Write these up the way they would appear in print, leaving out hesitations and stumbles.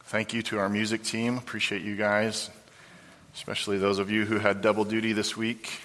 Thank you to our music team. Appreciate you guys, especially those of you who had double duty this week.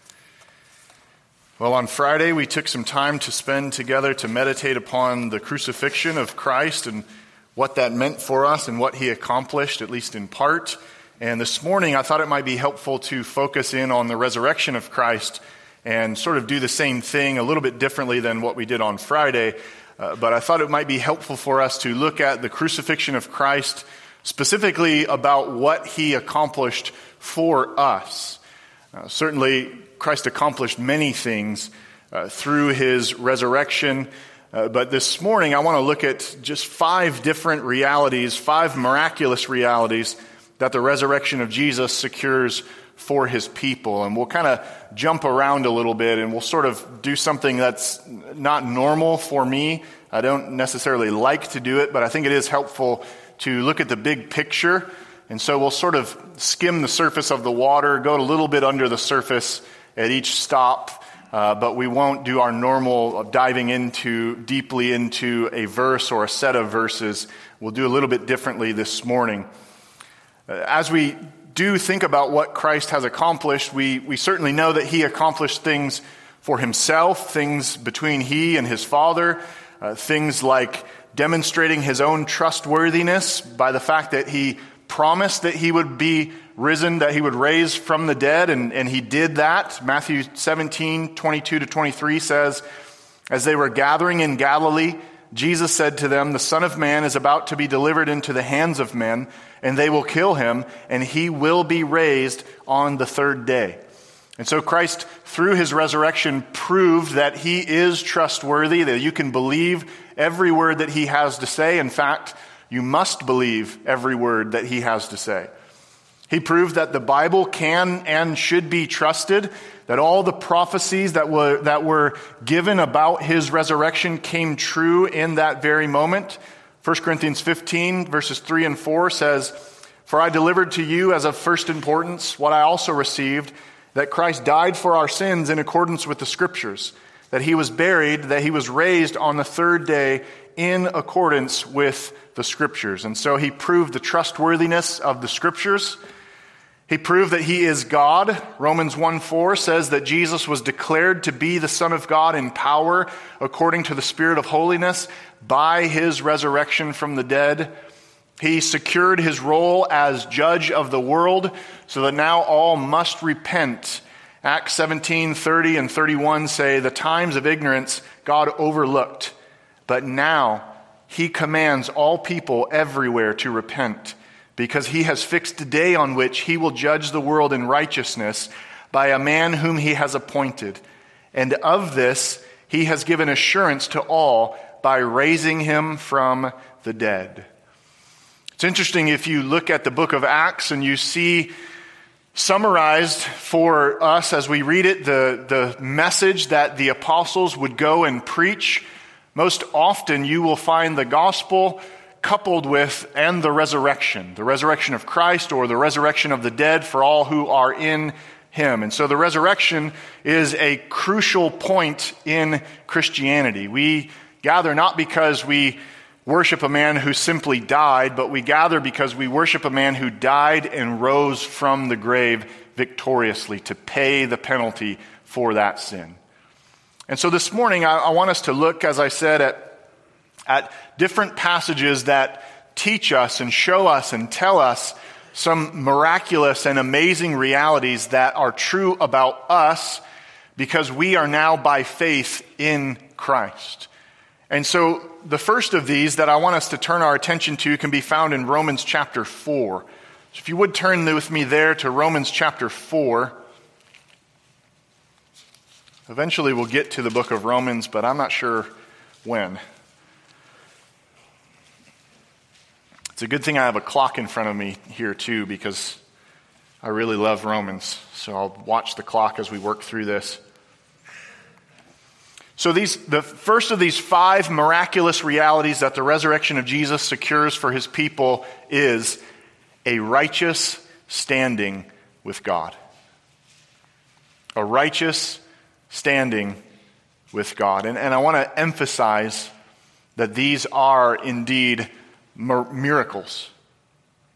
Well, on Friday, we took some time to spend together to meditate upon the crucifixion of Christ and what that meant for us and what he accomplished, at least in part. And this morning, I thought it might be helpful to focus in on the resurrection of Christ and sort of do the same thing a little bit differently than what we did on Friday. But I thought it might be helpful for us to look at the crucifixion of Christ, specifically about what he accomplished for us. Certainly, Christ accomplished many things through his resurrection. But this morning, I want to look at just 5 different realities, 5 miraculous realities that the resurrection of Jesus secures for his people. And we'll kind of jump around a little bit, and we'll sort of do something that's not normal for me. I don't necessarily like to do it, but I think it is helpful to look at the big picture. And so we'll sort of skim the surface of the water, go a little bit under the surface at each stop, but we won't do our normal diving deeply into a verse or a set of verses. We'll do a little bit differently this morning. As we do think about what Christ has accomplished, we certainly know that he accomplished things for himself, things between he and his Father, things like demonstrating his own trustworthiness by the fact that he promised that he would be risen, that he would raise from the dead, and he did that. Matthew 17:22-23 says, "As they were gathering in Galilee, Jesus said to them, 'The Son of Man is about to be delivered into the hands of men, and they will kill him, and he will be raised on the 3rd day.'" And so Christ, through his resurrection, proved that he is trustworthy, that you can believe every word that he has to say. In fact, you must believe every word that he has to say. He proved that the Bible can and should be trusted, that all the prophecies that were given about his resurrection came true in that very moment. 1 Corinthians 15, verses 3 and 4 says, "For I delivered to you as of first importance what I also received, that Christ died for our sins in accordance with the Scriptures, that he was buried, that he was raised on the 3rd day in accordance with the Scriptures." And so he proved the trustworthiness of the Scriptures. He proved that he is God. Romans 1:4 says that Jesus was declared to be the Son of God in power according to the Spirit of holiness by his resurrection from the dead. He secured his role as judge of the world so that now all must repent. Acts 17:30 and 31 say, "The times of ignorance God overlooked, but now he commands all people everywhere to repent, because he has fixed a day on which he will judge the world in righteousness by a man whom he has appointed. And of this he has given assurance to all by raising him from the dead." It's interesting if you look at the book of Acts and you see summarized for us as we read it the message that the apostles would go and preach. Most often you will find the gospel coupled with and the resurrection of Christ, or the resurrection of the dead for all who are in him. And so the resurrection is a crucial point in Christianity. We gather not because we worship a man who simply died, but we gather because we worship a man who died and rose from the grave victoriously to pay the penalty for that sin. And so this morning I want us to look, as I said, at different passages that teach us and show us and tell us some miraculous and amazing realities that are true about us because we are now by faith in Christ. And so the first of these that I want us to turn our attention to can be found in Romans chapter 4. So if you would turn with me there to Romans chapter 4. Eventually we'll get to the book of Romans, but I'm not sure when. It's a good thing I have a clock in front of me here too, because I really love Romans. So I'll watch the clock as we work through this. So the first of these 5 miraculous realities that the resurrection of Jesus secures for his people is a righteous standing with God. A righteous standing with God. And I want to emphasize that these are indeed miracles.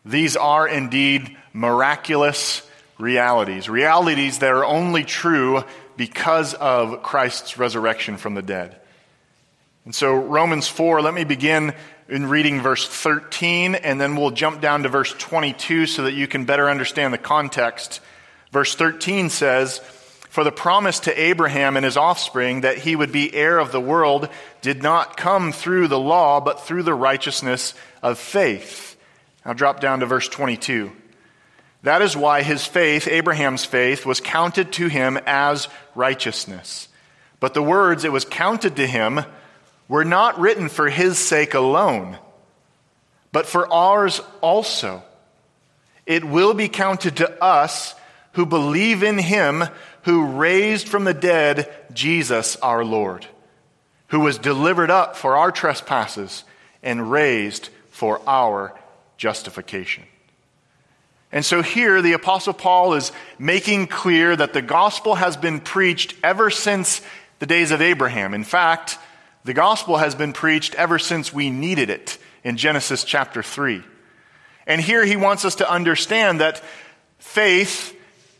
These are indeed miraculous realities, realities that are only true because of Christ's resurrection from the dead. And so Romans 4, let me begin in reading verse 13, and then we'll jump down to verse 22 so that you can better understand the context. Verse 13 says, "For the promise to Abraham and his offspring that he would be heir of the world did not come through the law, but through the righteousness of faith." I'll drop down to verse 22. "That is why his faith, Abraham's faith, was counted to him as righteousness. But the words 'it was counted to him' were not written for his sake alone, but for ours also. It will be counted to us who believe in him who raised from the dead Jesus our Lord, who was delivered up for our trespasses and raised for our justification." And so here the Apostle Paul is making clear that the gospel has been preached ever since the days of Abraham. In fact, the gospel has been preached ever since we needed it in Genesis chapter 3. And here he wants us to understand that faith,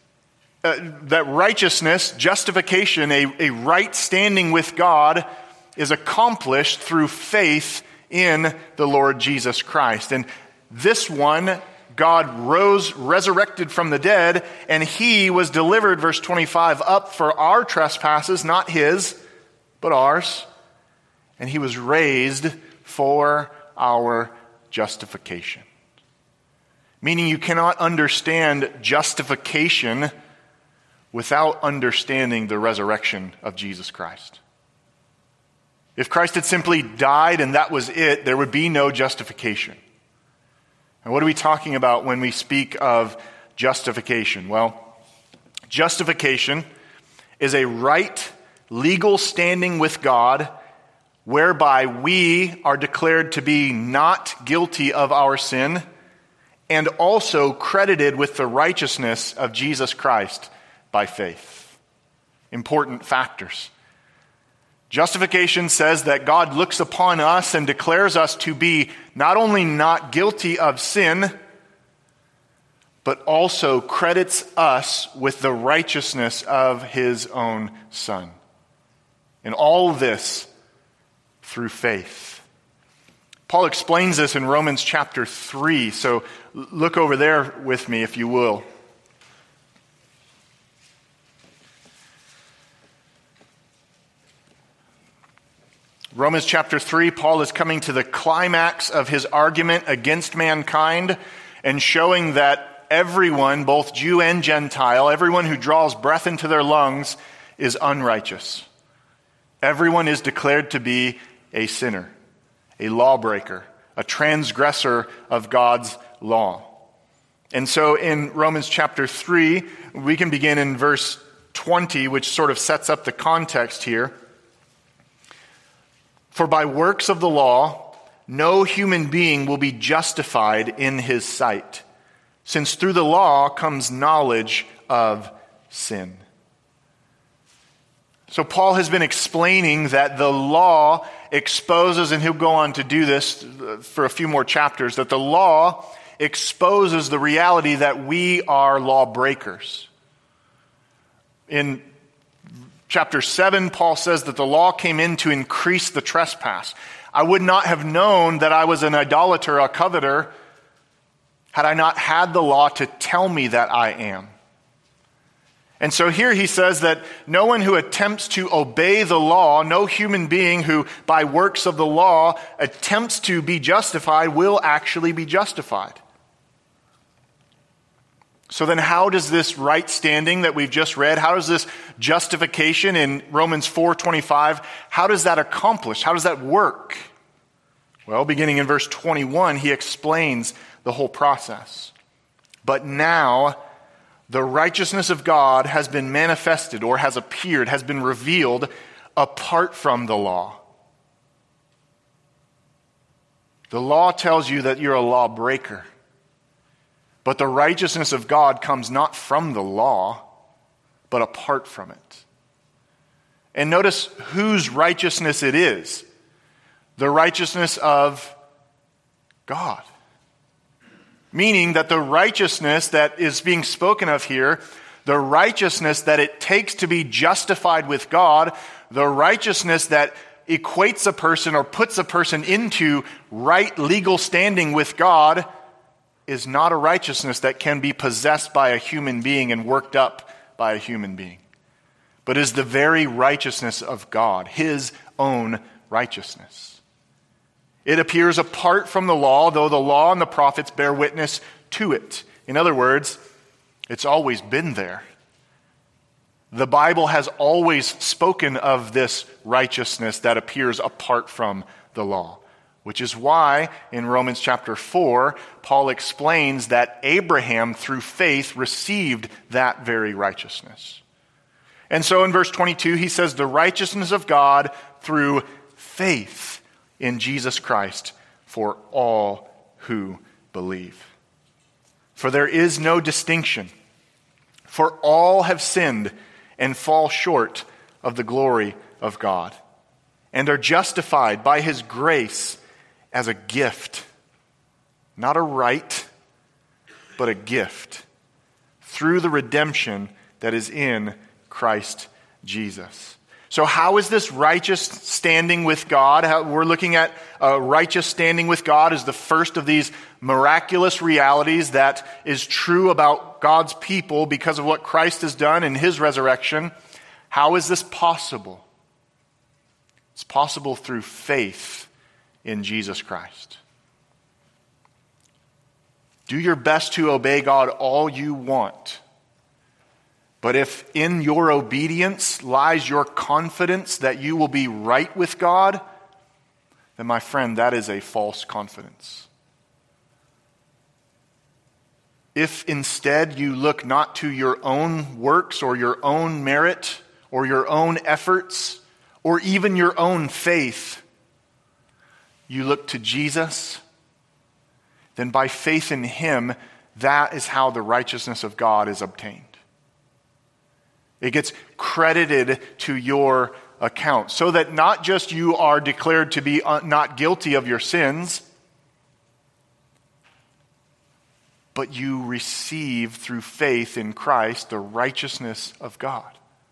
that righteousness, justification, a right standing with God is accomplished through faith in the Lord Jesus Christ. And this one, God resurrected from the dead, and he was delivered, verse 25, up for our trespasses, not his, but ours. And he was raised for our justification. Meaning you cannot understand justification without understanding the resurrection of Jesus Christ. If Christ had simply died and that was it, there would be no justification. And what are we talking about when we speak of justification? Well, justification is a right, legal standing with God whereby we are declared to be not guilty of our sin and also credited with the righteousness of Jesus Christ by faith. Important factors. Justification says that God looks upon us and declares us to be not only not guilty of sin, but also credits us with the righteousness of his own Son. And all this through faith. Paul explains this in Romans chapter 3, so look over there with me if you will. Romans chapter 3, Paul is coming to the climax of his argument against mankind and showing that everyone, both Jew and Gentile, everyone who draws breath into their lungs is unrighteous. Everyone is declared to be a sinner, a lawbreaker, a transgressor of God's law. And so in Romans chapter 3, we can begin in verse 20, which sort of sets up the context here. "For by works of the law, no human being will be justified in his sight, since through the law comes knowledge of sin." So Paul has been explaining that the law exposes, and he'll go on to do this for a few more chapters, that the law exposes the reality that we are lawbreakers. In chapter 7, Paul says that the law came in to increase the trespass. I would not have known that I was an idolater, a coveter, had I not had the law to tell me that I am. And so here he says that no one who attempts to obey the law, no human being who by works of the law attempts to be justified will actually be justified. So then how does this right standing that we've just read, how does this justification in Romans 4:25, how does that accomplish? How does that work? Well, beginning in verse 21, he explains the whole process. "But now the righteousness of God has been manifested," or has appeared, has been revealed apart from the law. The law tells you that you're a lawbreaker. But the righteousness of God comes not from the law, but apart from it. And notice whose righteousness it is. The righteousness of God. Meaning that the righteousness that is being spoken of here, the righteousness that it takes to be justified with God, the righteousness that equates a person or puts a person into right legal standing with God, is not a righteousness that can be possessed by a human being and worked up by a human being, but is the very righteousness of God, his own righteousness. It appears apart from the law, though the law and the prophets bear witness to it. In other words, it's always been there. The Bible has always spoken of this righteousness that appears apart from the law, which is why in Romans chapter 4, Paul explains that Abraham, through faith, received that very righteousness. And so in verse 22, he says, the righteousness of God through faith in Jesus Christ for all who believe. For there is no distinction, for all have sinned and fall short of the glory of God, and are justified by his grace as a gift, not a right, but a gift, through the redemption that is in Christ Jesus. So how is this righteous standing with God? We're looking at righteous standing with God as the first of these miraculous realities that is true about God's people because of what Christ has done in his resurrection. How is this possible? It's possible through faith in Jesus Christ. Do your best to obey God all you want. But if in your obedience lies your confidence that you will be right with God, then my friend, that is a false confidence. If instead you look not to your own works or your own merit or your own efforts or even your own faith, you look to Jesus, then by faith in him, that is how the righteousness of God is obtained. It gets credited to your account, so that not just you are declared to be not guilty of your sins, but you receive through faith in Christ the righteousness of God.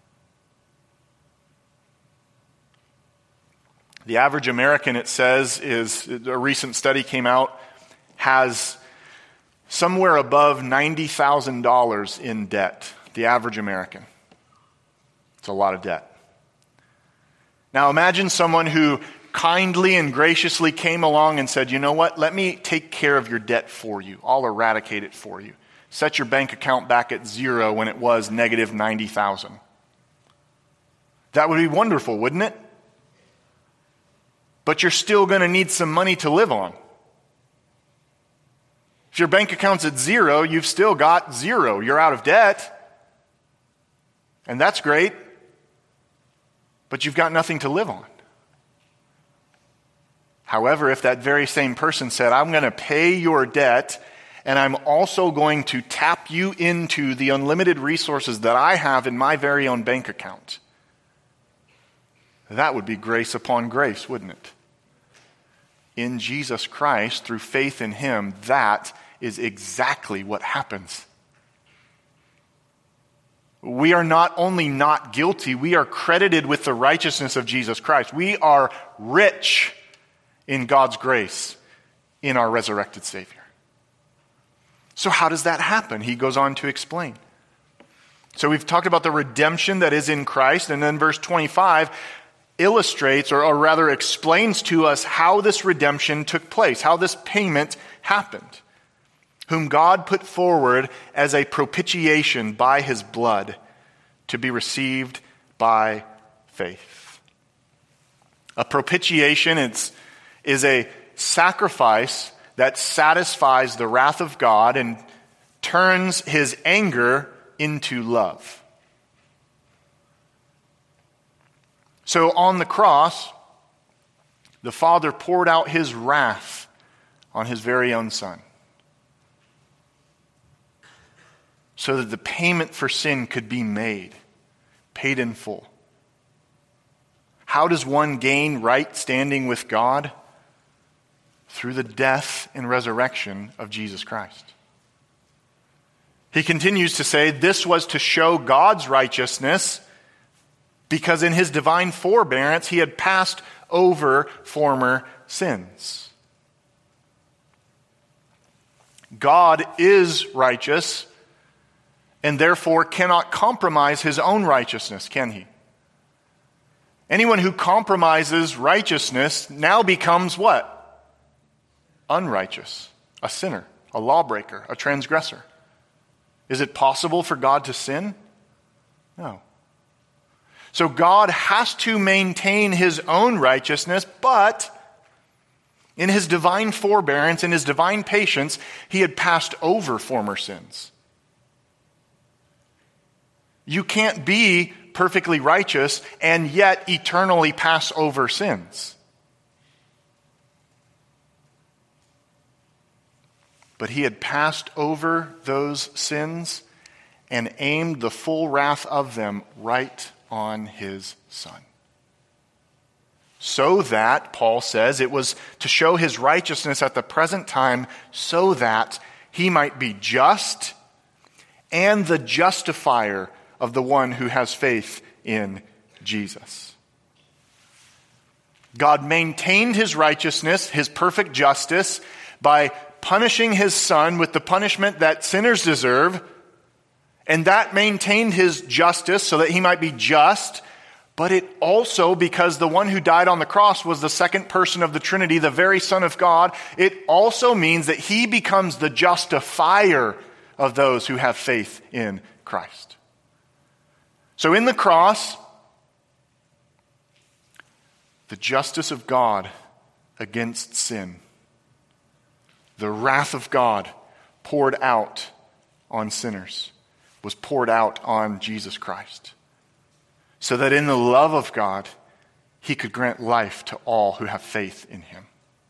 The average American, it says, a recent study came out, has somewhere above $90,000 in debt. The average American. It's a lot of debt. Now imagine someone who kindly and graciously came along and said, you know what, let me take care of your debt for you. I'll eradicate it for you. Set your bank account back at zero when it was negative 90,000. That would be wonderful, wouldn't it? But you're still going to need some money to live on. If your bank account's at zero, you've still got zero. You're out of debt. And that's great. But you've got nothing to live on. However, if that very same person said, I'm going to pay your debt, and I'm also going to tap you into the unlimited resources that I have in my very own bank account, that would be grace upon grace, wouldn't it? In Jesus Christ, through faith in him, that is exactly what happens. We are not only not guilty, we are credited with the righteousness of Jesus Christ. We are rich in God's grace in our resurrected Savior. So how does that happen? He goes on to explain. So we've talked about the redemption that is in Christ, and then verse 25 illustrates, or rather explains to us how this redemption took place, how this payment happened. Whom God put forward as a propitiation by his blood to be received by faith. A propitiation is a sacrifice that satisfies the wrath of God and turns his anger into love. So on the cross, the Father poured out his wrath on his very own Son, so that the payment for sin could be made, paid in full. How does one gain right standing with God? through the death and resurrection of Jesus Christ. He continues to say this was to show God's righteousness because in his divine forbearance he had passed over former sins. God is righteous and therefore cannot compromise his own righteousness, can he? Anyone who compromises righteousness now becomes what? Unrighteous, a sinner, a lawbreaker, a transgressor. Is it possible for God to sin? No. So God has to maintain his own righteousness, but in his divine forbearance, in his divine patience, he had passed over former sins. You can't be perfectly righteous and yet eternally pass over sins. But he had passed over those sins and aimed the full wrath of them right on his Son. So that, Paul says, it was to show his righteousness at the present time so that he might be just and the justifier of the one who has faith in Jesus. God maintained his righteousness, his perfect justice, by punishing his Son with the punishment that sinners deserve, and that maintained his justice so that he might be just, but it also, because the one who died on the cross was the second person of the Trinity, the very Son of God, it also means that he becomes the justifier of those who have faith in Christ. So in the cross, the justice of God against sin, the wrath of God poured out on sinners, was poured out on Jesus Christ, so that in the love of God, he could grant life to all who have faith in him.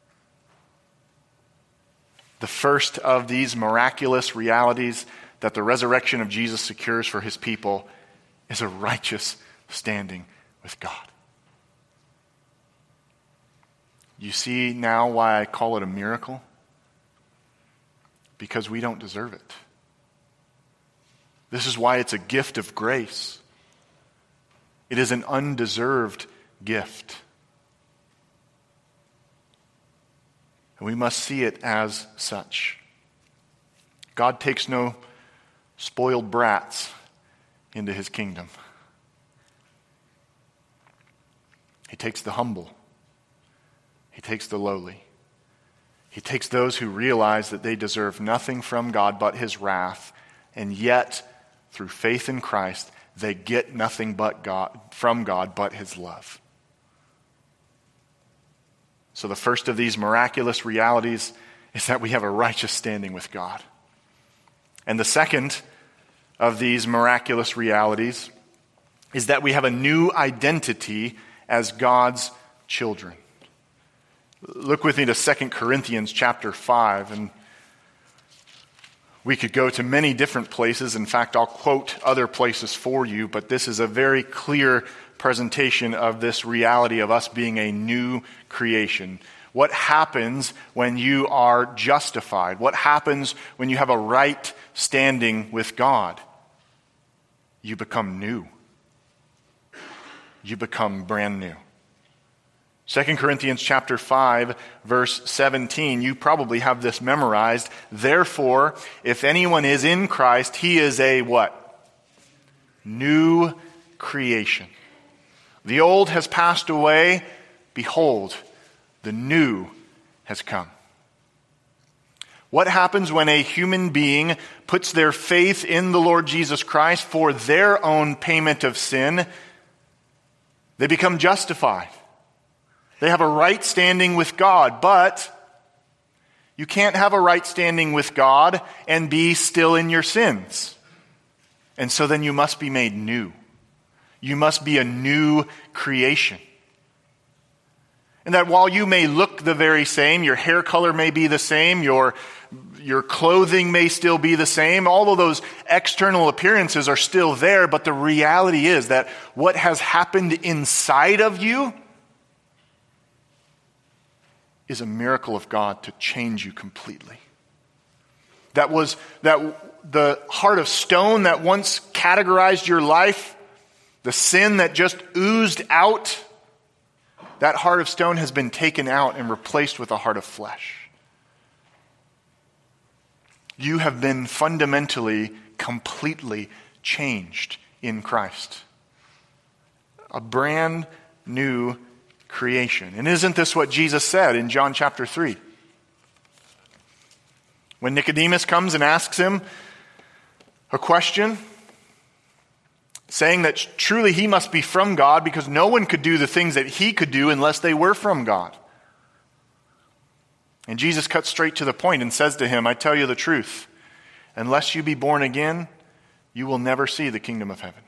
The first of these miraculous realities that the resurrection of Jesus secures for his people is a righteous standing with God. You see now why I call it a miracle? Because we don't deserve it. This is why it's a gift of grace. It is an undeserved gift. And we must see it as such. God takes no spoiled brats into his kingdom. He takes the humble. He takes the lowly. He takes those who realize that they deserve nothing from God but his wrath, and yet, through faith in Christ, they get nothing from God but his love. So the first of these miraculous realities is that we have a righteous standing with God. And the second of these miraculous realities is that we have a new identity as God's children. Look with me to 2 Corinthians chapter 5, and we could go to many different places. In fact, I'll quote other places for you, but this is a very clear presentation of this reality of us being a new creation. What happens when you are justified? What happens when you have a right standing with God? You become new. You become brand new. 2 Corinthians chapter 5, verse 17, you probably have this memorized. Therefore, if anyone is in Christ, he is a what? New creation. The old has passed away. Behold, the new has come. What happens when a human being puts their faith in the Lord Jesus Christ for their own payment of sin? They become justified. They have a right standing with God, but you can't have a right standing with God and be still in your sins. And so then you must be made new. You must be a new creation. And that while you may look the very same, your hair color may be the same, your clothing may still be the same, all of those external appearances are still there, but the reality is that what has happened inside of you is a miracle of God to change you completely. That the heart of stone that once categorized your life, the sin that just oozed out, that heart of stone has been taken out and replaced with a heart of flesh. You have been fundamentally, completely changed in Christ. A brand new creation. And isn't this what Jesus said in John chapter 3? When Nicodemus comes and asks him a question, saying that truly he must be from God because no one could do the things that he could do unless they were from God. And Jesus cuts straight to the point and says to him, I tell you the truth, unless you be born again, you will never see the kingdom of heaven.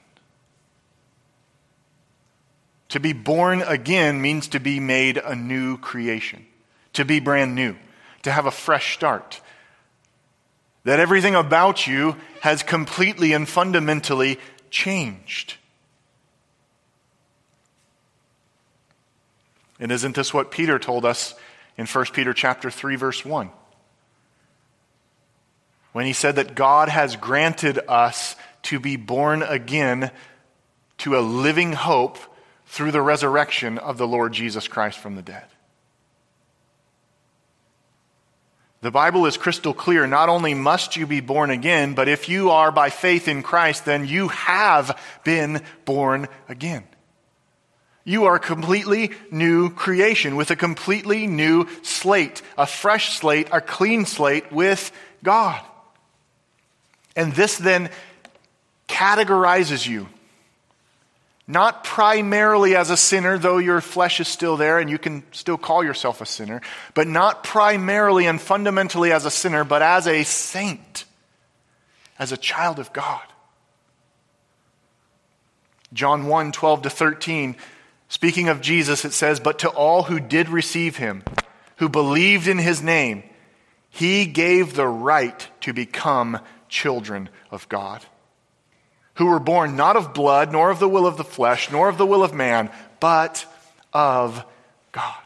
To be born again means to be made a new creation, to be brand new, to have a fresh start. That everything about you has completely and fundamentally changed. And isn't this what Peter told us in 1 Peter chapter 3, verse 1? When he said that God has granted us to be born again to a living hope through the resurrection of the Lord Jesus Christ from the dead. The Bible is crystal clear. Not only must you be born again, but if you are by faith in Christ, then you have been born again. You are a completely new creation with a completely new slate, a fresh slate, a clean slate with God. And this then categorizes you. Not primarily as a sinner, though your flesh is still there and you can still call yourself a sinner, but not primarily and fundamentally as a sinner, but as a saint, as a child of God. John 1, 12-13, speaking of Jesus, it says, but to all who did receive him, who believed in his name, he gave the right to become children of God. Who were born not of blood, nor of the will of the flesh, nor of the will of man, but of God.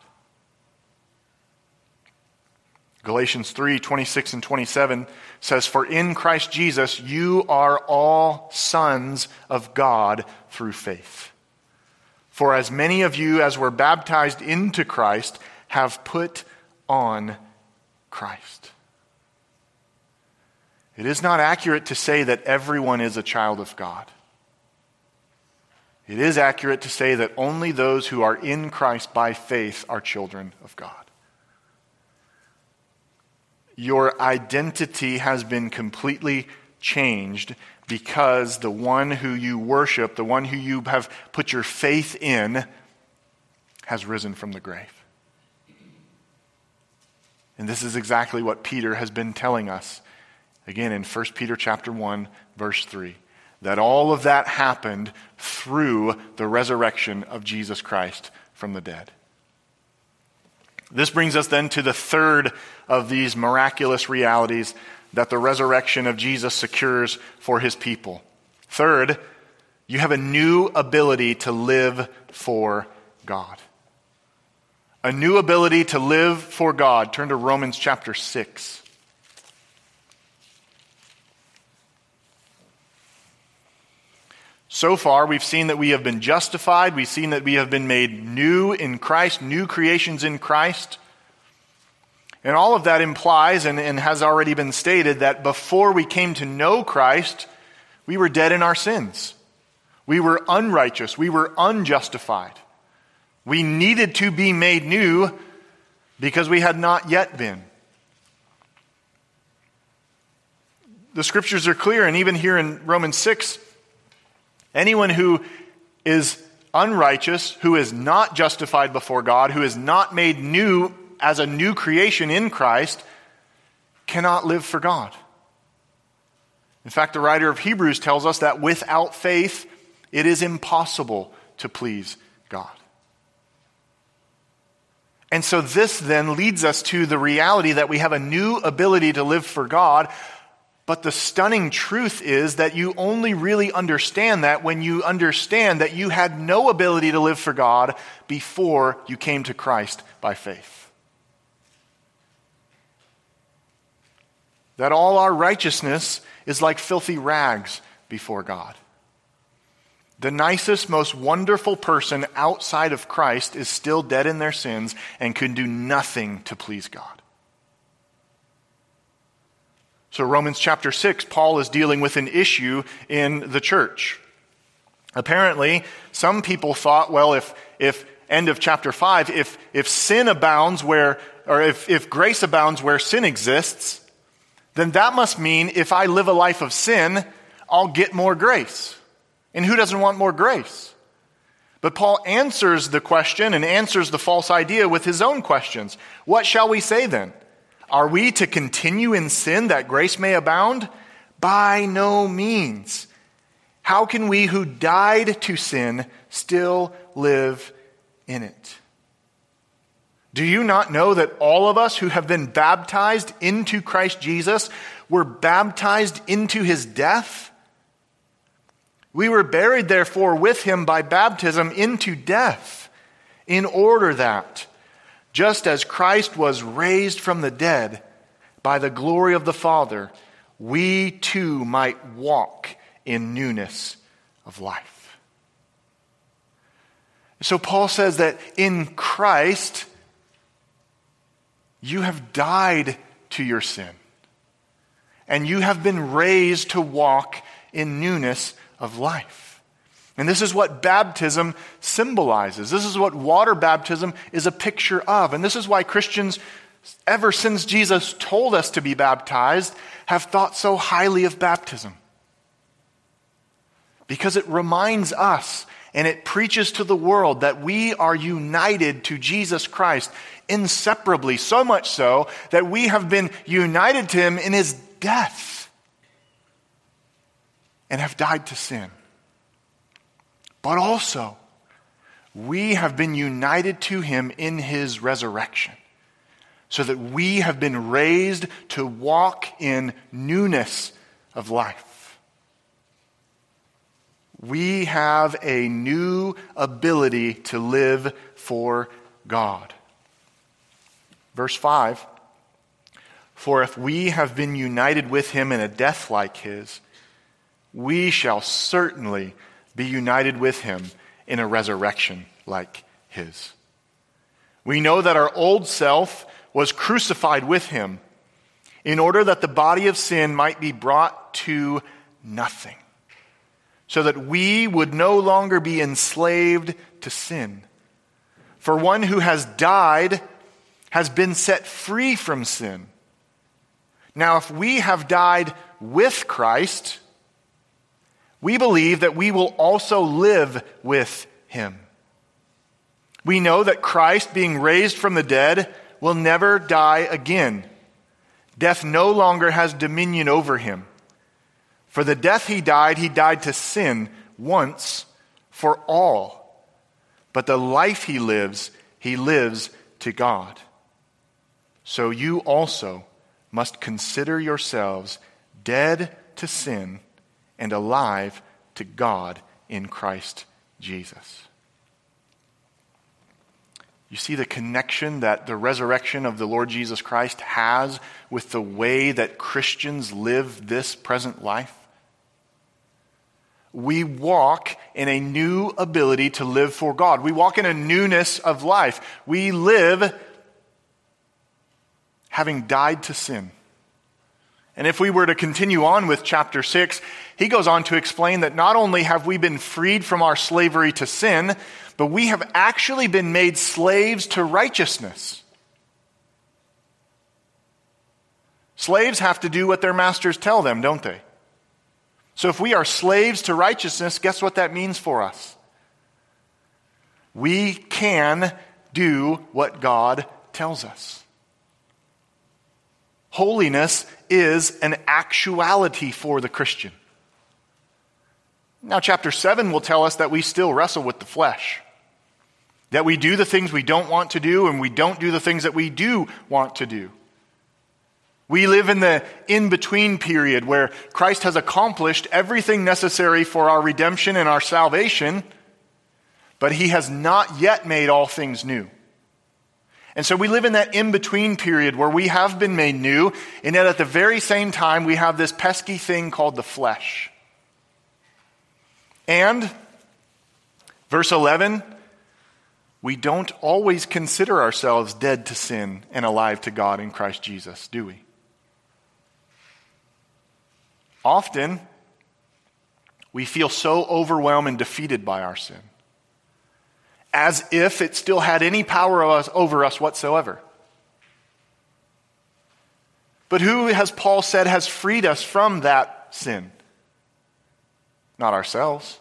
Galatians 3, 26 and 27 says, for in Christ Jesus you are all sons of God through faith. For as many of you as were baptized into Christ have put on Christ. It is not accurate to say that everyone is a child of God. It is accurate to say that only those who are in Christ by faith are children of God. Your identity has been completely changed because the one who you worship, the one who you have put your faith in, has risen from the grave. And this is exactly what Peter has been telling us. Again, in 1 Peter chapter 1, verse 3, that all of that happened through the resurrection of Jesus Christ from the dead. This brings us then to the third of these miraculous realities that the resurrection of Jesus secures for his people. Third, you have a new ability to live for God. A new ability to live for God. Turn to Romans chapter 6. So far, we've seen that we have been justified. We've seen that we have been made new in Christ, new creations in Christ. And all of that implies, and has already been stated, that before we came to know Christ, we were dead in our sins. We were unrighteous. We were unjustified. We needed to be made new because we had not yet been. The scriptures are clear, and even here in Romans 6, anyone who is unrighteous, who is not justified before God, who is not made new as a new creation in Christ, cannot live for God. In fact, the writer of Hebrews tells us that without faith, it is impossible to please God. And so this then leads us to the reality that we have a new ability to live for God. But the stunning truth is that you only really understand that when you understand that you had no ability to live for God before you came to Christ by faith. that all our righteousness is like filthy rags before God. The nicest, most wonderful person outside of Christ is still dead in their sins and can do nothing to please God. So Romans chapter 6, Paul is dealing with an issue in the church. Apparently, some people thought, well, if end of chapter 5, if sin abounds if grace abounds where sin exists, then that must mean if I live a life of sin, I'll get more grace. And who doesn't want more grace? But Paul answers the question and answers the false idea with his own questions. What shall we say then? Are we to continue in sin that grace may abound? By no means. How can we who died to sin still live in it? Do you not know that all of us who have been baptized into Christ Jesus were baptized into his death? We were buried, therefore, with him by baptism into death, in order that, just as Christ was raised from the dead by the glory of the Father, we too might walk in newness of life. So Paul says that in Christ, you have died to your sin, and you have been raised to walk in newness of life. And this is what baptism symbolizes. This is what water baptism is a picture of. And this is why Christians, ever since Jesus told us to be baptized, have thought so highly of baptism. Because it reminds us and it preaches to the world that we are united to Jesus Christ inseparably, so much so that we have been united to him in his death and have died to sin. But also, we have been united to him in his resurrection, so that we have been raised to walk in newness of life. We have a new ability to live for God. Verse 5, for if we have been united with him in a death like his, we shall certainly be united with him in a resurrection like his. We know that our old self was crucified with him in order that the body of sin might be brought to nothing, so that we would no longer be enslaved to sin. For one who has died has been set free from sin. Now, if we have died with Christ, we believe that we will also live with him. We know that Christ, being raised from the dead, will never die again. Death no longer has dominion over him. For the death he died to sin once for all. But the life he lives to God. So you also must consider yourselves dead to sin and alive to God in Christ Jesus. You see the connection that the resurrection of the Lord Jesus Christ has with the way that Christians live this present life? We walk in a new ability to live for God. We walk in a newness of life. We live having died to sin. And if we were to continue on with chapter 6, he goes on to explain that not only have we been freed from our slavery to sin, but we have actually been made slaves to righteousness. Slaves have to do what their masters tell them, don't they? So if we are slaves to righteousness, guess what that means for us? We can do what God tells us. Holiness is an actuality for the Christian. Now, chapter 7 will tell us that we still wrestle with the flesh. That we do the things we don't want to do, and we don't do the things that we do want to do. We live in the in-between period where Christ has accomplished everything necessary for our redemption and our salvation, but he has not yet made all things new. And so we live in that in-between period where we have been made new, and yet at the very same time we have this pesky thing called the flesh. And, verse 11, we don't always consider ourselves dead to sin and alive to God in Christ Jesus, do we? Often, we feel so overwhelmed and defeated by our sin, as if it still had any power over us whatsoever. But who, as Paul said, has freed us from that sin? Not ourselves.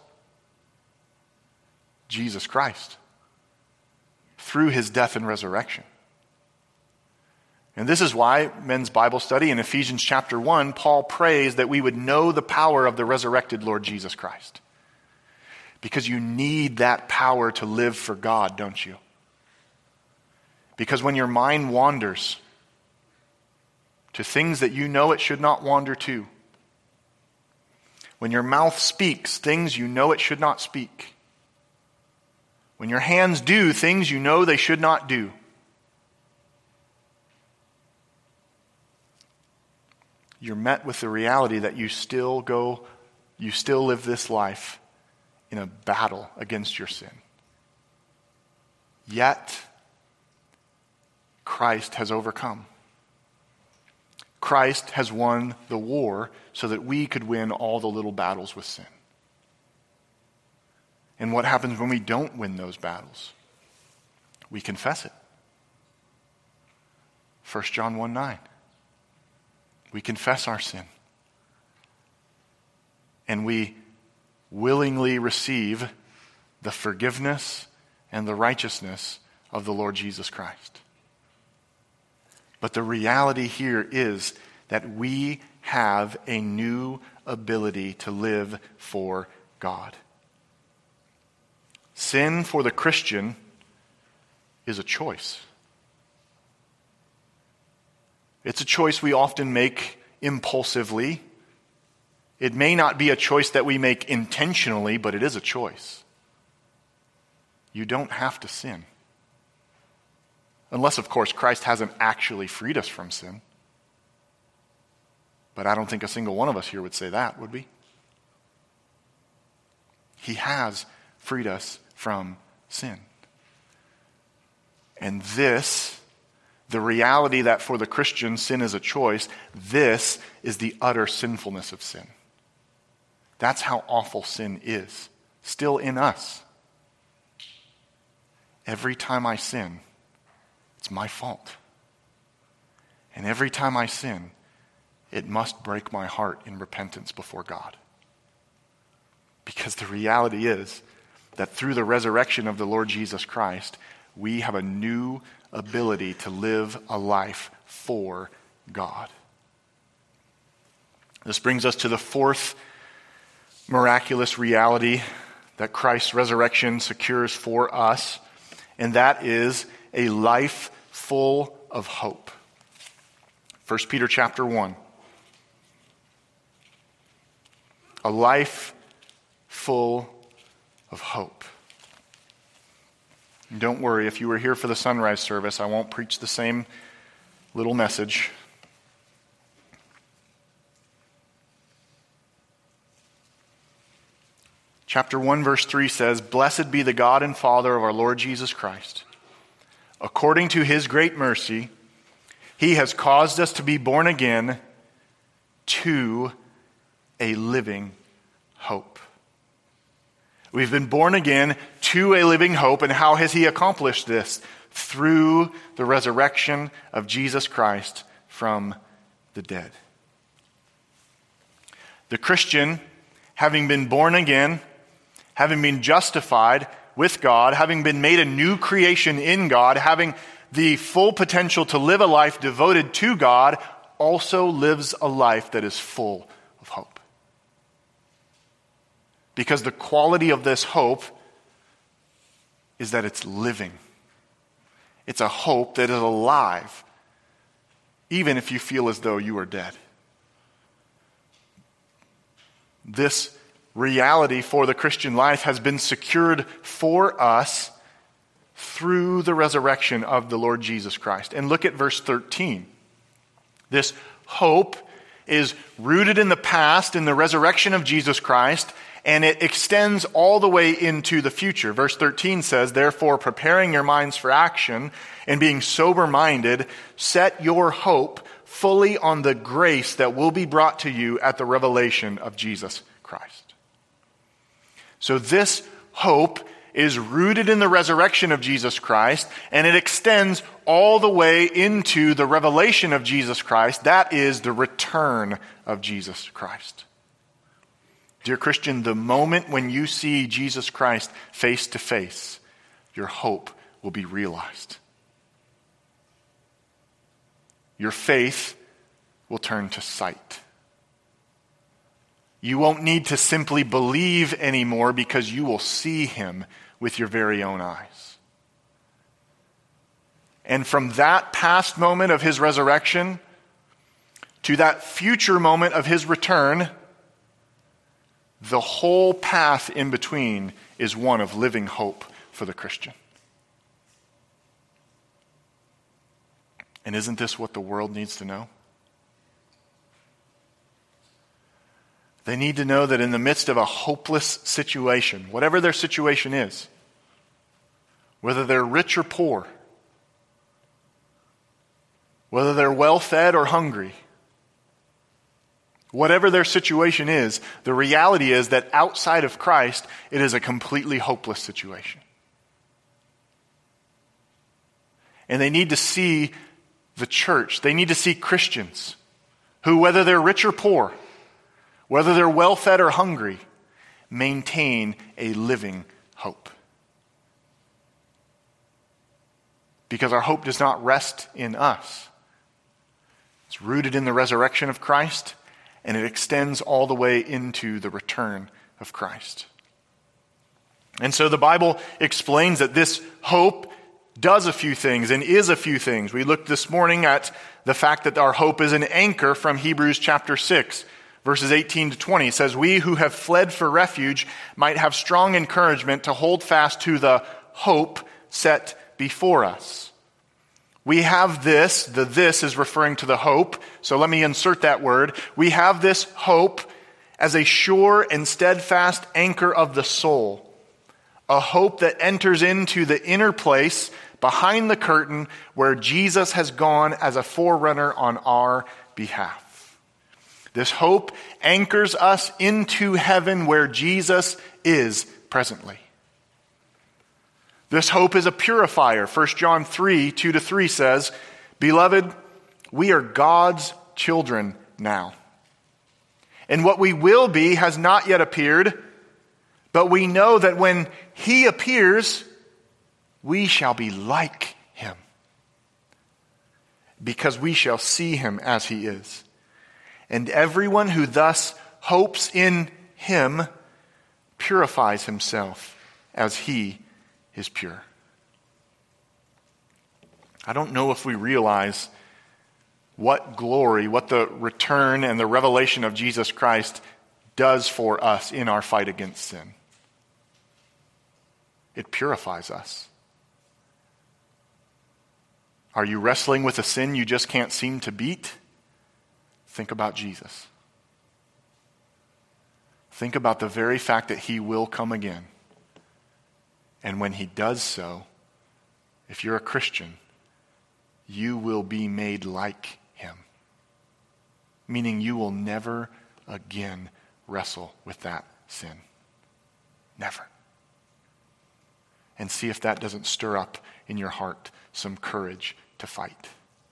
Jesus Christ, through his death and resurrection. And this is why men's Bible study in Ephesians chapter 1, Paul prays that we would know the power of the resurrected Lord Jesus Christ. Because you need that power to live for God, don't you? Because when your mind wanders to things that you know it should not wander to, when your mouth speaks things you know it should not speak, when your hands do things you know they should not do, you're met with the reality that you still live this life in a battle against your sin. Yet, Christ has overcome. Christ has won the war so that we could win all the little battles with sin. And what happens when we don't win those battles? We confess it. 1 John 1:9. We confess our sin. And we willingly receive the forgiveness and the righteousness of the Lord Jesus Christ. But the reality here is that we have a new ability to live for God. Sin for the Christian is a choice. It's a choice we often make impulsively. It may not be a choice that we make intentionally, but it is a choice. You don't have to sin. Unless, of course, Christ hasn't actually freed us from sin. But I don't think a single one of us here would say that, would we? He has freed us from sin. And this, the reality that for the Christian sin is a choice, this is the utter sinfulness of sin. That's how awful sin is, still in us. Every time I sin, it's my fault. And every time I sin, it must break my heart in repentance before God. Because the reality is that through the resurrection of the Lord Jesus Christ, we have a new ability to live a life for God. This brings us to the fourth miraculous reality that Christ's resurrection secures for us, and that is a life full of hope. 1 Peter chapter 1. A life full of hope. And don't worry, if you were here for the sunrise service, I won't preach the same little message. Chapter 1, verse 3 says, "Blessed be the God and Father of our Lord Jesus Christ. According to his great mercy, he has caused us to be born again to a living hope." We've been born again to a living hope, and how has he accomplished this? Through the resurrection of Jesus Christ from the dead. The Christian, having been born again, having been justified with God, having been made a new creation in God, having the full potential to live a life devoted to God, also lives a life that is full of hope. Because the quality of this hope is that it's living. It's a hope that is alive, even if you feel as though you are dead. This reality for the Christian life has been secured for us through the resurrection of the Lord Jesus Christ. And look at verse 13. This hope is rooted in the past, in the resurrection of Jesus Christ, and it extends all the way into the future. Verse 13 says, "Therefore, preparing your minds for action and being sober-minded, set your hope fully on the grace that will be brought to you at the revelation of Jesus Christ." So this hope is rooted in the resurrection of Jesus Christ, and it extends all the way into the revelation of Jesus Christ. That is the return of Jesus Christ. Dear Christian, the moment when you see Jesus Christ face to face, your hope will be realized. Your faith will turn to sight. You won't need to simply believe anymore because you will see him with your very own eyes. And from that past moment of his resurrection to that future moment of his return, the whole path in between is one of living hope for the Christian. And isn't this what the world needs to know? They need to know that in the midst of a hopeless situation, whatever their situation is, whether they're rich or poor, whether they're well-fed or hungry, whatever their situation is, the reality is that outside of Christ, it is a completely hopeless situation. And they need to see the church. They need to see Christians who, whether they're rich or poor, whether they're well-fed or hungry, maintain a living hope. Because our hope does not rest in us. It's rooted in the resurrection of Christ, and it extends all the way into the return of Christ. And so the Bible explains that this hope does a few things and is a few things. We looked this morning at the fact that our hope is an anchor from Hebrews chapter 6. Verses 18 to 20 says, "We who have fled for refuge might have strong encouragement to hold fast to the hope set before us." We have this, the "this" is referring to the hope, so let me insert that word. We have this hope as a sure and steadfast anchor of the soul, a hope that enters into the inner place behind the curtain where Jesus has gone as a forerunner on our behalf. This hope anchors us into heaven where Jesus is presently. This hope is a purifier. 1 John 3, 2-3 says, "Beloved, we are God's children now. And what we will be has not yet appeared, but we know that when he appears, we shall be like him, because we shall see him as he is. And everyone who thus hopes in him purifies himself as he is pure." I don't know if we realize what glory, what the return and the revelation of Jesus Christ does for us in our fight against sin. It purifies us. Are you wrestling with a sin you just can't seem to beat? Think about Jesus. Think about the very fact that he will come again. And when he does so, if you're a Christian, you will be made like him. Meaning you will never again wrestle with that sin. Never. And see if that doesn't stir up in your heart some courage to fight.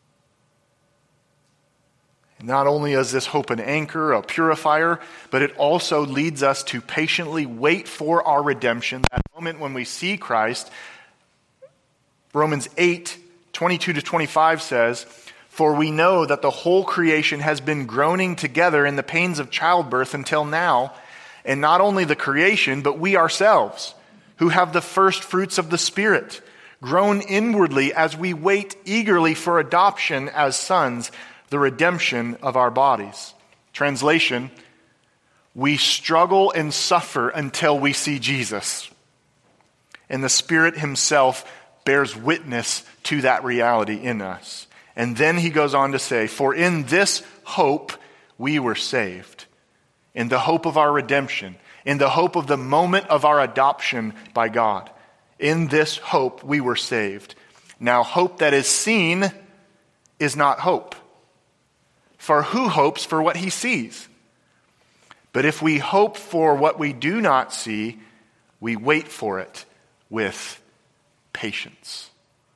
Not only is this hope an anchor, a purifier, but it also leads us to patiently wait for our redemption. That moment when we see Christ. Romans 8, 22-25 says, "For we know that the whole creation has been groaning together in the pains of childbirth until now, and not only the creation, but we ourselves, who have the first fruits of the Spirit, groan inwardly as we wait eagerly for adoption as sons, the redemption of our bodies." Translation, we struggle and suffer until we see Jesus. And the Spirit himself bears witness to that reality in us. And then he goes on to say, for in this hope we were saved. In the hope of our redemption. In the hope of the moment of our adoption by God. In this hope we were saved. Now hope that is seen is not hope. For who hopes for what he sees? But if we hope for what we do not see, we wait for it with patience.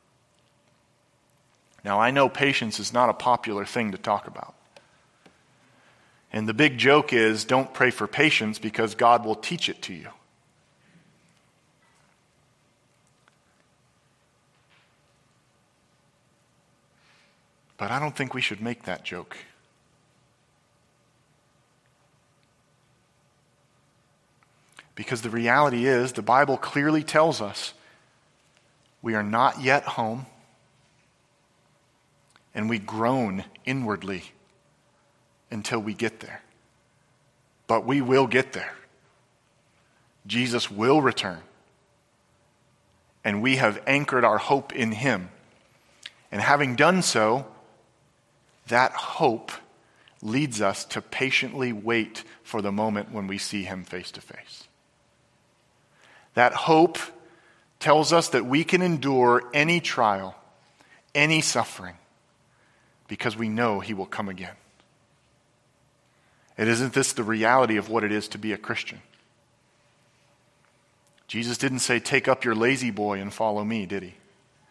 Now, I know patience is not a popular thing to talk about. And the big joke is, don't pray for patience because God will teach it to you. But I don't think we should make that joke. Because the reality is, the Bible clearly tells us we are not yet home, and we groan inwardly until we get there. But we will get there. Jesus will return. And we have anchored our hope in him. And having done so, that hope leads us to patiently wait for the moment when we see him face to face. That hope tells us that we can endure any trial, any suffering, because we know he will come again. And isn't this the reality of what it is to be a Christian? Jesus didn't say, take up your lazy boy and follow me, did he?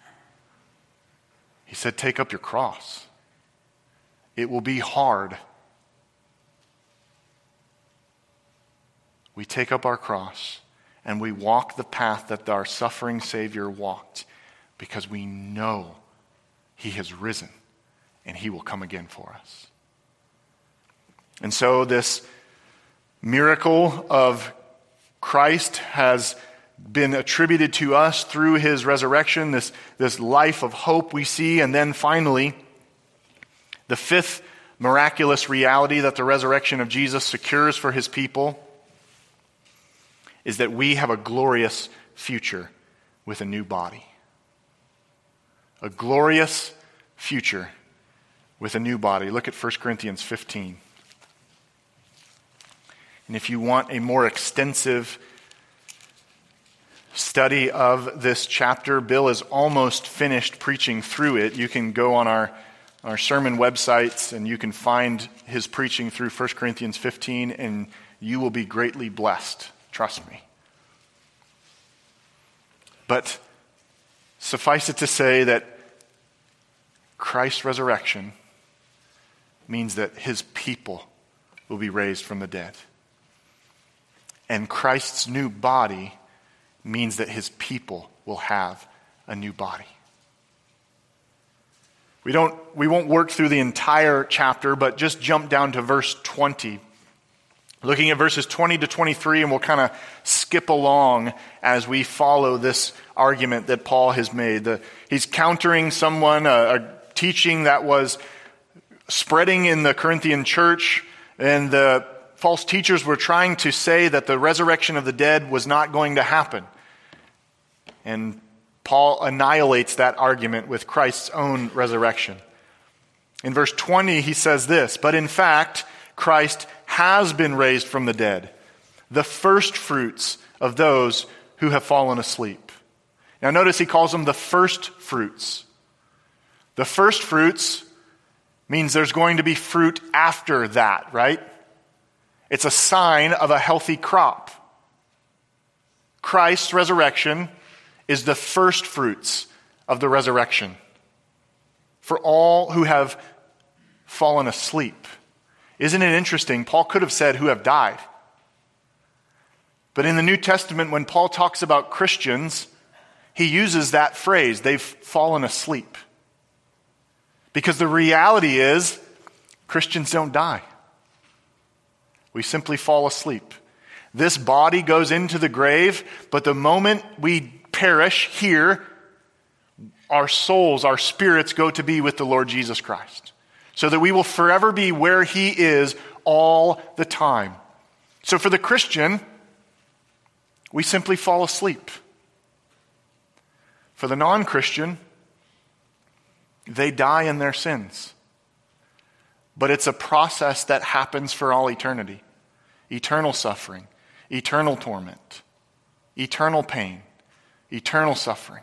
He said, take up your cross. It will be hard. We take up our cross and we walk the path that our suffering Savior walked because we know he has risen and he will come again for us. And so this miracle of Christ has been attributed to us through his resurrection, this life of hope we see. And then finally, the fifth miraculous reality that the resurrection of Jesus secures for his people is that we have a glorious future with a new body. A glorious future with a new body. Look at 1 Corinthians 15. And if you want a more extensive study of this chapter, Bill is almost finished preaching through it. You can go on our sermon websites and you can find his preaching through 1 Corinthians 15 and you will be greatly blessed. Trust me. But suffice it to say that Christ's resurrection means that his people will be raised from the dead. And Christ's new body means that his people will have a new body. We won't work through the entire chapter, but just jump down to verse 20. Looking at verses 20 to 23, and we'll kind of skip along as we follow this argument that Paul has made. He's countering someone, a teaching that was spreading in the Corinthian church, and the false teachers were trying to say that the resurrection of the dead was not going to happen. And Paul annihilates that argument with Christ's own resurrection. In verse 20, he says this, "But in fact, Christ has been raised from the dead, the first fruits of those who have fallen asleep." Now notice he calls them the first fruits. The first fruits means there's going to be fruit after that, right? It's a sign of a healthy crop. Christ's resurrection is the first fruits of the resurrection for all who have fallen asleep. Isn't it interesting? Paul could have said who have died. But in the New Testament, when Paul talks about Christians, he uses that phrase, they've fallen asleep. Because the reality is, Christians don't die. We simply fall asleep. This body goes into the grave, but the moment we perish here, our souls, our spirits go to be with the Lord Jesus Christ. So that we will forever be where he is all the time. So for the Christian, we simply fall asleep. For the non-Christian, they die in their sins. But it's a process that happens for all eternity. Eternal suffering, eternal torment, eternal pain, eternal suffering.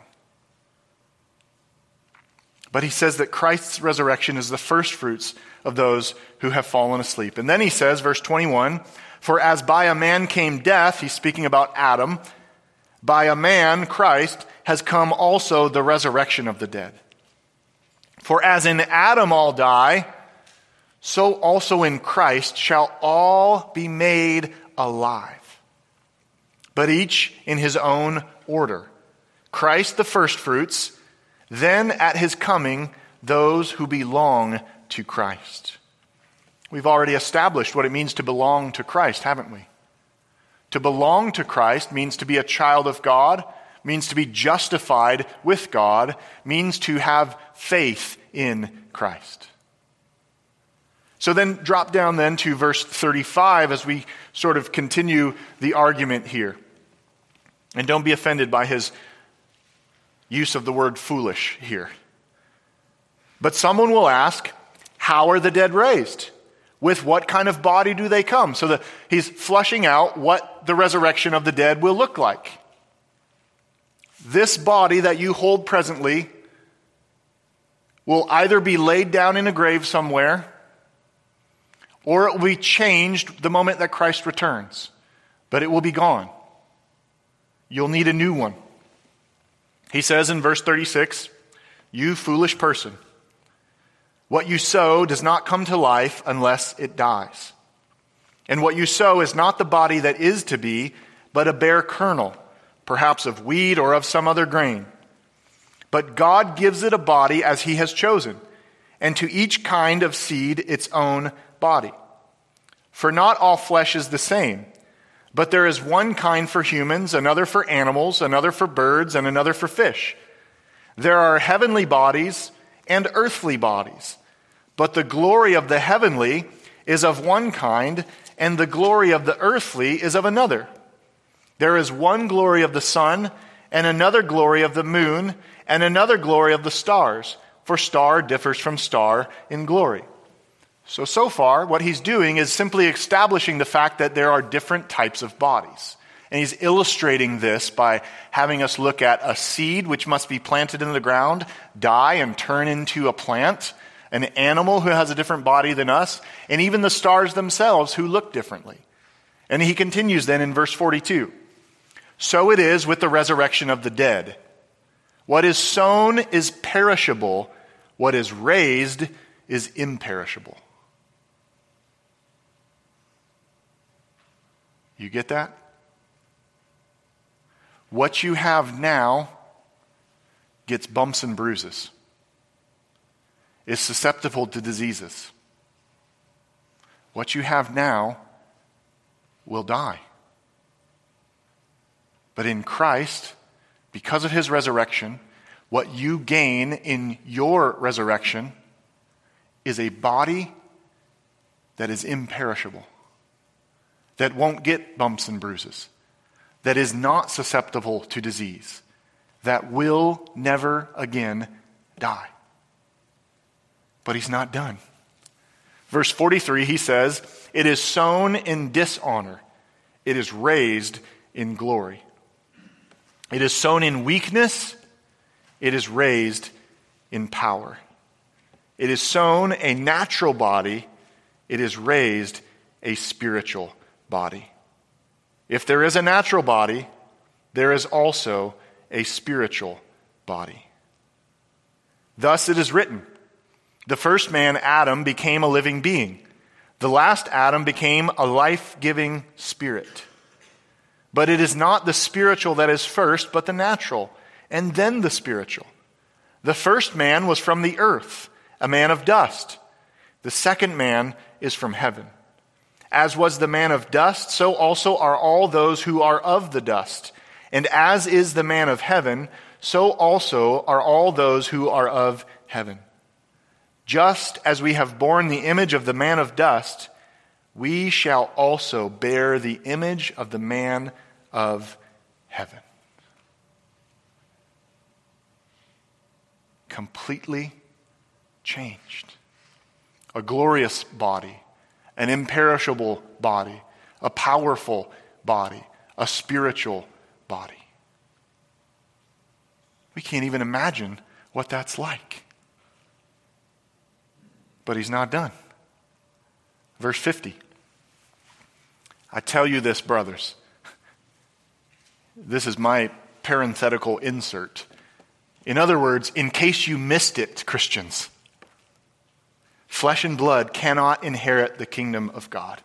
But he says that Christ's resurrection is the first fruits of those who have fallen asleep. And then he says, verse 21, for as by a man came death, he's speaking about Adam, by a man, Christ, has come also the resurrection of the dead. For as in Adam all die, so also in Christ shall all be made alive. But each in his own order. Christ the firstfruits, then at his coming, those who belong to Christ. We've already established what it means to belong to Christ, haven't we? To belong to Christ means to be a child of God, means to be justified with God, means to have faith in Christ. So then drop down then to verse 35 as we sort of continue the argument here. And don't be offended by his use of the word foolish here. But someone will ask, how are the dead raised? With what kind of body do they come? So he's fleshing out what the resurrection of the dead will look like. This body that you hold presently will either be laid down in a grave somewhere, or it will be changed the moment that Christ returns. But it will be gone. You'll need a new one. He says in verse 36, you foolish person, what you sow does not come to life unless it dies. And what you sow is not the body that is to be, but a bare kernel, perhaps of wheat or of some other grain. But God gives it a body as he has chosen, and to each kind of seed its own body. For not all flesh is the same, but there is one kind for humans, another for animals, another for birds, and another for fish. There are heavenly bodies and earthly bodies, but the glory of the heavenly is of one kind, and the glory of the earthly is of another. There is one glory of the sun, and another glory of the moon, and another glory of the stars, for star differs from star in glory. So far, what he's doing is simply establishing the fact that there are different types of bodies. And he's illustrating this by having us look at a seed which must be planted in the ground, die and turn into a plant, an animal who has a different body than us, and even the stars themselves who look differently. And he continues then in verse 42. So it is with the resurrection of the dead. What is sown is perishable, what is raised is imperishable. You get that? What you have now gets bumps and bruises, is susceptible to diseases. What you have now will die. But in Christ, because of his resurrection, what you gain in your resurrection is a body that is imperishable, that won't get bumps and bruises, that is not susceptible to disease, that will never again die. But he's not done. Verse 43, he says, it is sown in dishonor, it is raised in glory. It is sown in weakness, it is raised in power. It is sown a natural body, it is raised a spiritual body. If there is a natural body, there is also a spiritual body. Thus it is written, the first man, Adam, became a living being. The last Adam became a life-giving spirit. But it is not the spiritual that is first, but the natural, and then the spiritual. The first man was from the earth, a man of dust. The second man is from heaven. As was the man of dust, so also are all those who are of the dust. And as is the man of heaven, so also are all those who are of heaven. Just as we have borne the image of the man of dust, we shall also bear the image of the man of heaven. completely changed. A glorious body, an imperishable body, a powerful body, a spiritual body. We can't even imagine what that's like. But he's not done. Verse 50. I tell you this, brothers. This is my parenthetical insert. In other words, in case you missed it, Christians, flesh and blood cannot inherit the kingdom of God.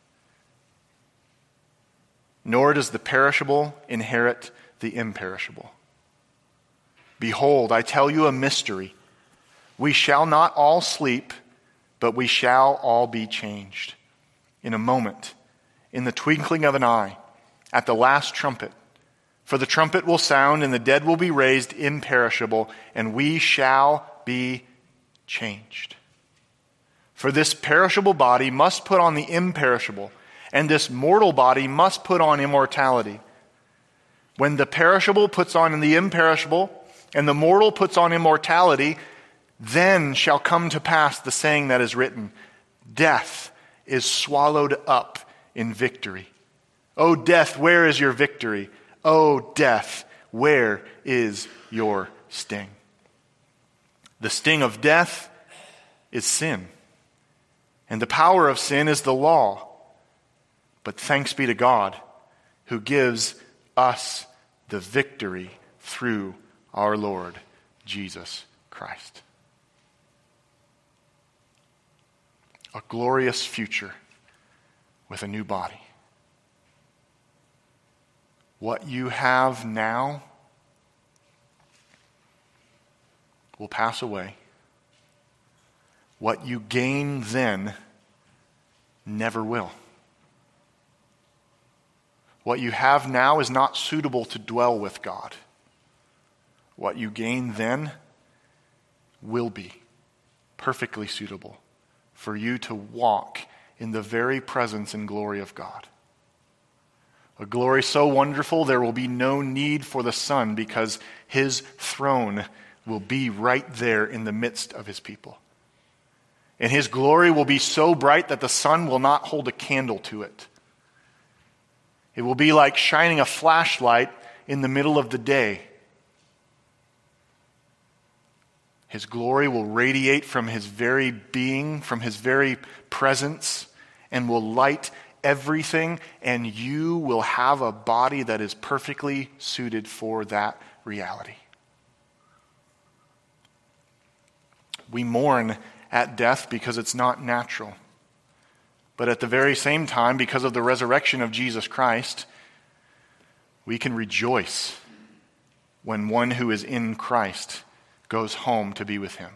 Nor does the perishable inherit the imperishable. Behold, I tell you a mystery. We shall not all sleep, but we shall all be changed. In a moment, in the twinkling of an eye, at the last trumpet. For the trumpet will sound, and the dead will be raised imperishable, and we shall be changed. For this perishable body must put on the imperishable, and this mortal body must put on immortality. When the perishable puts on the imperishable, and the mortal puts on immortality, then shall come to pass the saying that is written, death is swallowed up in victory. O death, where is your victory? O death, where is your sting? The sting of death is sin, and the power of sin is the law. But thanks be to God, who gives us the victory through our Lord Jesus Christ. A glorious future with a new body. What you have now will pass away. What you gain then never will. What you have now is not suitable to dwell with God. What you gain then will be perfectly suitable for you to walk in the very presence and glory of God. A glory so wonderful there will be no need for the sun, because his throne will be right there in the midst of his people. And his glory will be so bright that the sun will not hold a candle to it. It will be like shining a flashlight in the middle of the day. His glory will radiate from his very being, from his very presence, and will light everything, and you will have a body that is perfectly suited for that reality. We mourn at death because it's not natural. But at the very same time, because of the resurrection of Jesus Christ, we can rejoice when one who is in Christ goes home to be with him.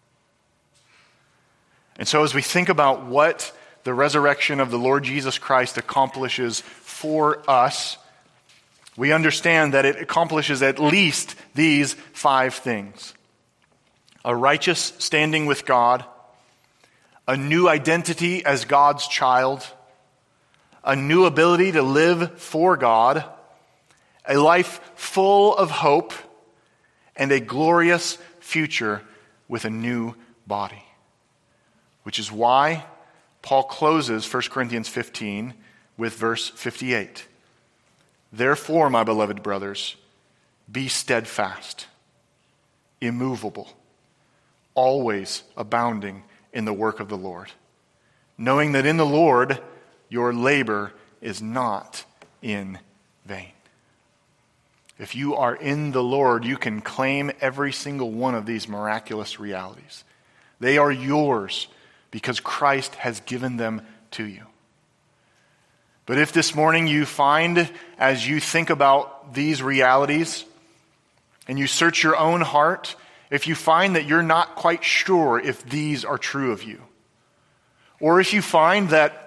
And so as we think about what the resurrection of the Lord Jesus Christ accomplishes for us, we understand that it accomplishes at least these 5 things. A righteous standing with God, a new identity as God's child, a new ability to live for God, a life full of hope, and a glorious future with a new body. Which is why Paul closes 1 Corinthians 15 with verse 58. Therefore, my beloved brothers, be steadfast, immovable, always abounding in the work of the Lord, knowing that in the Lord your labor is not in vain. If you are in the Lord, you can claim every single one of these miraculous realities. They are yours because Christ has given them to you. But if this morning you find, as you think about these realities, and you search your own heart, if you find that you're not quite sure if these are true of you, or if you find that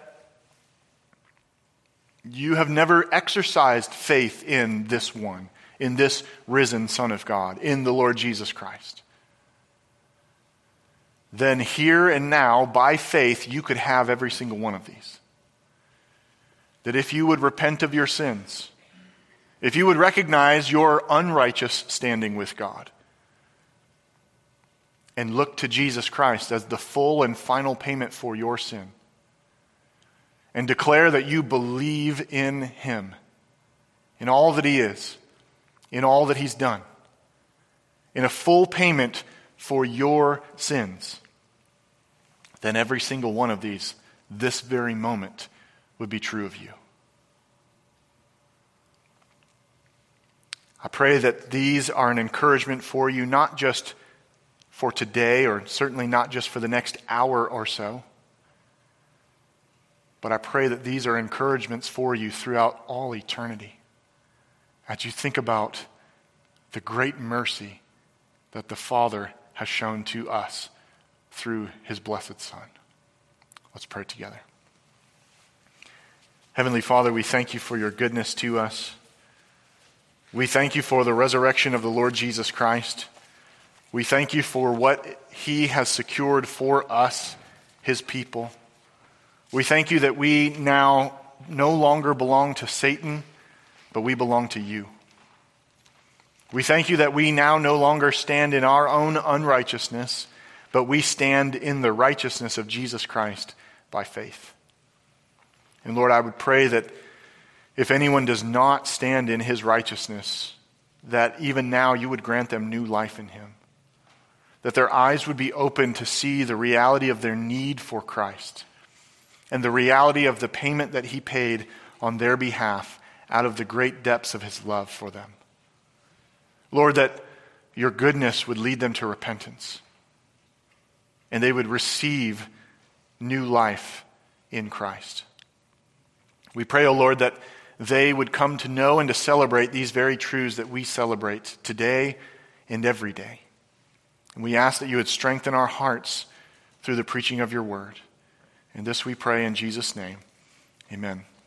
you have never exercised faith in this one, in this risen Son of God, in the Lord Jesus Christ, then here and now, by faith, you could have every single one of these. That if you would repent of your sins, if you would recognize your unrighteous standing with God, and look to Jesus Christ as the full and final payment for your sin. And declare that you believe in him, in all that he is, in all that he's done, in a full payment for your sins, then every single one of these, this very moment, would be true of you. I pray that these are an encouragement for you, not just for today, or certainly not just for the next hour or so, but I pray that these are encouragements for you throughout all eternity, as you think about the great mercy that the Father has shown to us through his blessed Son. Let's pray together. Heavenly Father, we thank you for your goodness to us. We thank you for the resurrection of the Lord Jesus Christ. We thank you for what he has secured for us, his people. We thank you that we now no longer belong to Satan, but we belong to you. We thank you that we now no longer stand in our own unrighteousness, but we stand in the righteousness of Jesus Christ by faith. And Lord, I would pray that if anyone does not stand in his righteousness, that even now you would grant them new life in him. That their eyes would be open to see the reality of their need for Christ and the reality of the payment that he paid on their behalf out of the great depths of his love for them. Lord, that your goodness would lead them to repentance and they would receive new life in Christ. We pray, O Lord, that they would come to know and to celebrate these very truths that we celebrate today and every day. And we ask that you would strengthen our hearts through the preaching of your word. And this we pray in Jesus' name. Amen.